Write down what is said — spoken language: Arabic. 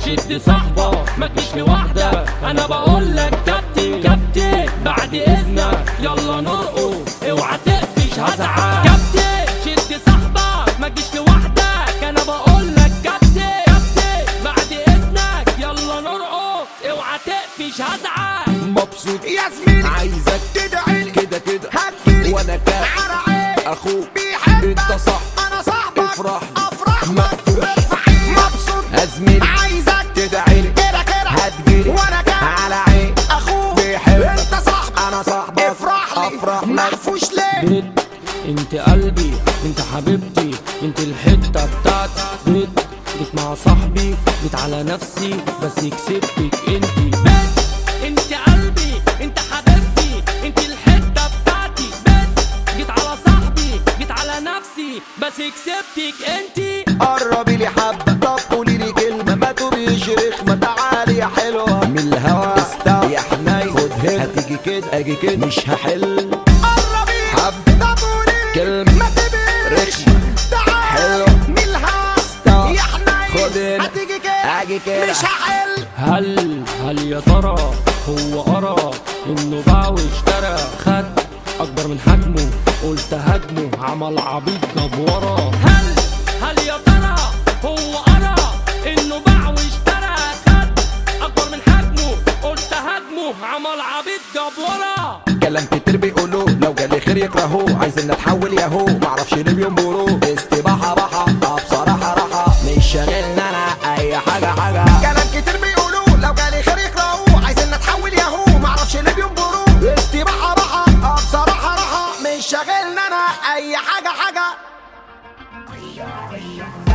شد صاحبك ما تجيش لوحدك، انا بقول لك كابتن كابتن بعد اذنك يلا نرقص اوعى تقفش هزعل. كابتن شد صاحبك ما تجيش لوحدك، انا بقول لك كابتن كابتن بعد اذنك يلا نرقص اوعى تقفش هزعل. مبسوط يا زميلي عايزك تدعي كده كده هتجيلي وانا كده على عيني اخوك بيحبك انت صح انا صاحبك افرح افرح مقفوش ارفع ايدك مبسوط يا زميلي عايزك تدعيلي كده كده هتجيلي وانا كده على عيني اخوك بيحبك انت صاحبك انا صاحبك افرح لي افرح لك مقفوش ليه بنت انت قلبي انت حبيبتي انت الحته بتاعتي. بنت جيت مع صاحبي جيت على نفسي بس كسبتك انت. بنت انت قلبي انت حبيبتي انت الحته بتاعتي. بنت جيت على صاحبي جيت على نفسي بس كسبتك انت. قربي لي حبه طب قولي لي كلمه ما تقوليش رخمه تعالي يا حلوه من الهوا استوى يا حنين خد هنا هتيجي كده اجي كده مش هحل قربي حبه طب قولي كلمه ما تبقاش رخمه تعال حلوة. ملها استوى يا حنين خد هنا هتيجي كده اجي كده مش هحل. هل يا ترى هو قرا انه باع واشترى خد اكبر من حجمه قلت هاجمه عمل عبيط جاب ورا. هل يا ترى هو قرا انه باع واشترى خد اكبر من حجمه قلت هاجمه عمل عبيط جاب ورا. كلام كتير بيقولوه لو جالي خير يكرهوه عايزين نتحول ياهو معرفش ليه بينبروه استباحة بحة بصراحة راحة مش شاغلنا انا اي حاجة كلام كتير بيقولوه لو جالي خير يكرهوه عايزين نتحول ياهو معرفش ليه بينبروه استباحة راحة بصراحة راحة مش شاغلنا انا اي حاجة